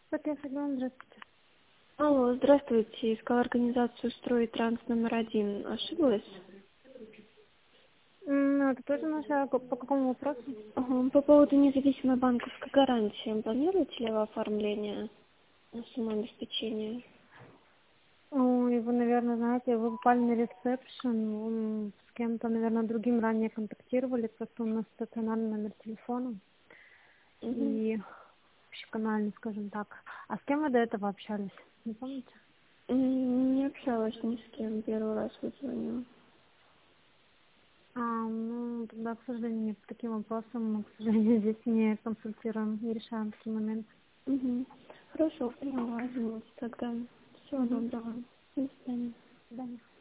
София Саглан, здравствуйте. Алло, здравствуйте. Искала организацию «Строй Транс номер 1». Ошиблась? Это тоже наша, по какому вопросу? Ага, по поводу независимой банковской гарантии. Планируете ли вы оформление на самообеспечение? Ой, вы, наверное, знаете, вы попали на ресепшн, с кем-то, наверное, другим ранее контактировали, просто у нас стационарный номер телефона Угу. и общеканальный, скажем так. А с кем вы до этого общались? Не помните? Не общалась ни с кем, первый раз вызвонила. Тогда, к сожалению, нет, по таким вопросам мы, к сожалению, здесь не консультируем, не решаем такие моменты. Угу. Хорошо, поняла, извините тогда. Всего Угу. доброго. До свидания. До свидания.